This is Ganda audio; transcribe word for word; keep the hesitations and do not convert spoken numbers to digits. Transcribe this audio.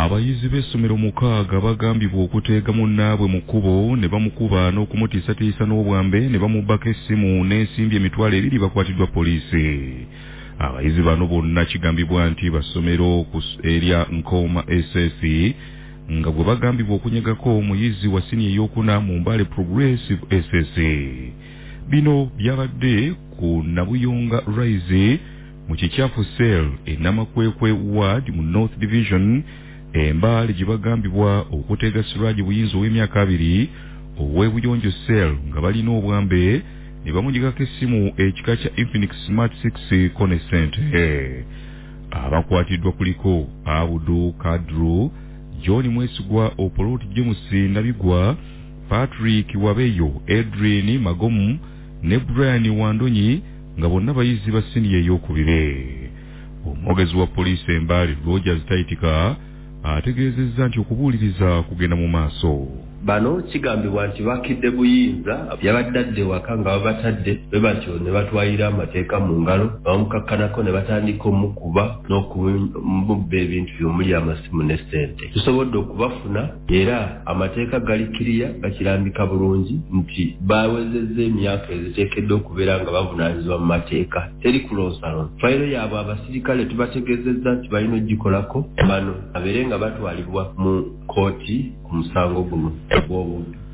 abayizi b'essomero mukaaga bagambibwa okuteega munnaabwe mu kkubo ne bamukuba n'okumutiisatiisa n'obwambe ne bamubbako essimu n'ensimbi emitwalo ebiri bakwatiddwa poliisi. Abayizi bano bonna kigambibwa nti bassomero ku erya Nkoma S S nga bwe bagambibwa okunyegako omuyizi wa siniya ey'okuna mu Mbale Progressive S S. Bino byabadde ku Nabuyonga Rise mu Kikyafu Cell e Namakwekwe Ward mu North Division Embale gye bagambibwa okuteega Siraj Buyinza ow'emyaka abiri ow'Ebuyonjo Cell nga balina obwambe ne bamugikako essimu ekika kya Infinix Smart six Conescent. Abakwatiddwa kuliko Abudu Kadru, John Mwesigwa, Opolot James Nabigwa, Patrick Wabeyo, Adrian Magomu ne Brian Wandonyi nga bonna bayizi ba siniya ey'okubiri. Omwogezi wa poliisi Embale Rogers Taitika ategeezezza nti okubuuliriza kugenda mu maaso. Bano kigambibwa nti bakidde Buyinza yabadde waka nga babatadde be batyo ne batwalira amateeka mu ngalo bamukakkanako ne batandika omukuba n'okumubba ebintu by'omuli amasimu ne ssente. Tusobodde okubafuna era amateeka gali kiriya gakirambika bulungi nti bawezezza emyaka eziteekeddwa okubeera nga bavunaanyizibwa mu mateeka teri kulonsalon. Fayiro yaabwe abasirikale tubategeezezza nti balina ogikolako bano abeere nga batwalibwa mu kooti ku musango guno. Bobo